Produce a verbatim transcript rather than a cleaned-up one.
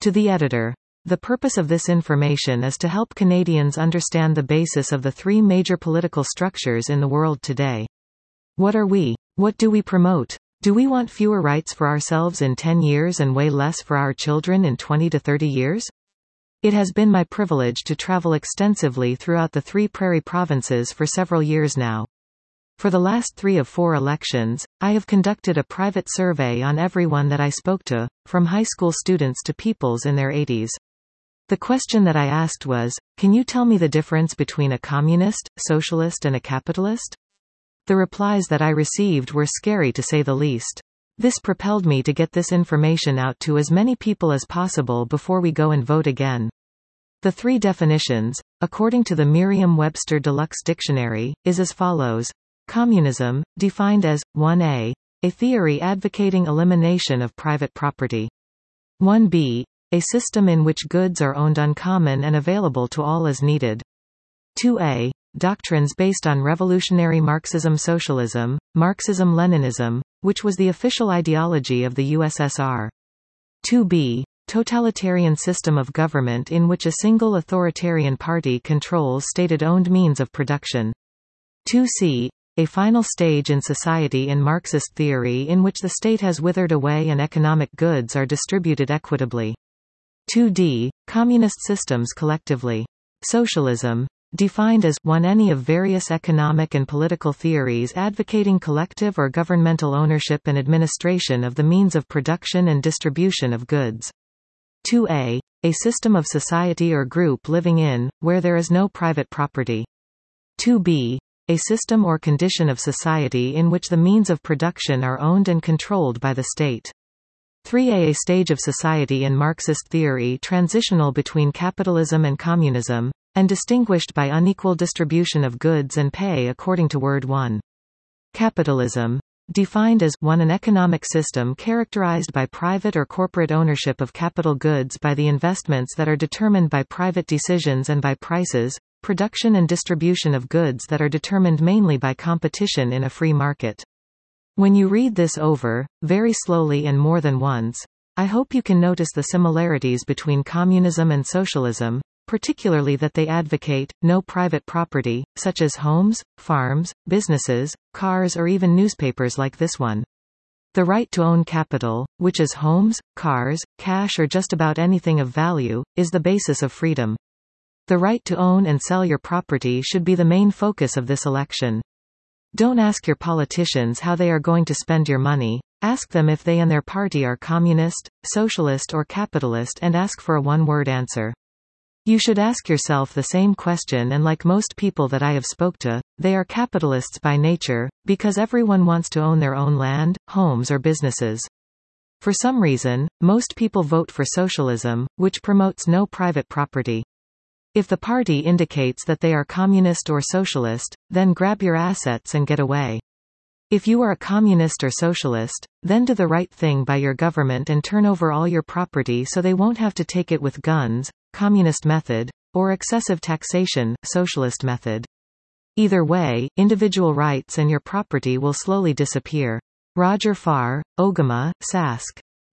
To the editor. The purpose of this information is to help Canadians understand the basis of the three major political structures in the world today. What are we? What do we promote? Do we want fewer rights for ourselves in ten years and way less for our children in twenty to thirty years? It has been my privilege to travel extensively throughout the three prairie provinces for several years now. For the last three of four elections, I have conducted a private survey on everyone that I spoke to, from high school students to peoples in their eighties. The question that I asked was, can you tell me the difference between a communist, socialist and a capitalist? The replies that I received were scary to say the least. This propelled me to get this information out to as many people as possible before we go and vote again. The three definitions, according to the Merriam-Webster Deluxe Dictionary, is as follows. Communism, defined as, one A, a theory advocating elimination of private property. one B, a system in which goods are owned uncommon and available to all as needed. two A, doctrines based on revolutionary Marxism-Socialism, Marxism-Leninism, which was the official ideology of the U S S R. two B, totalitarian system of government in which a single authoritarian party controls state-owned means of production. two C, a final stage in society in Marxist theory in which the state has withered away and economic goods are distributed equitably. two D, communist systems collectively. Socialism, defined as one any of various economic and political theories advocating collective or governmental ownership and administration of the means of production and distribution of goods. two A, a system of society or group living in, where there is no private property. two B, a system or condition of society in which the means of production are owned and controlled by the state. three A, a stage of society in Marxist theory transitional between capitalism and communism, and distinguished by unequal distribution of goods and pay according to Word one. Capitalism, defined as one an economic system characterized by private or corporate ownership of capital goods by the investments that are determined by private decisions and by prices, production and distribution of goods that are determined mainly by competition in a free market. When you read this over, very slowly and more than once, I hope you can notice the similarities between communism and socialism, particularly that they advocate no private property, such as homes, farms, businesses, cars or even newspapers like this one. The right to own capital, which is homes, cars, cash or just about anything of value, is the basis of freedom. The right to own and sell your property should be the main focus of this election. Don't ask your politicians how they are going to spend your money, ask them if they and their party are communist, socialist or capitalist and ask for a one-word answer. You should ask yourself the same question, and like most people that I have spoke to, they are capitalists by nature, because everyone wants to own their own land, homes or businesses. For some reason, most people vote for socialism, which promotes no private property. If the party indicates that they are communist or socialist, then grab your assets and get away. If you are a communist or socialist, then do the right thing by your government and turn over all your property so they won't have to take it with guns, communist method, or excessive taxation, socialist method. Either way, individual rights and your property will slowly disappear. Roger Farr, Ogama, Sask.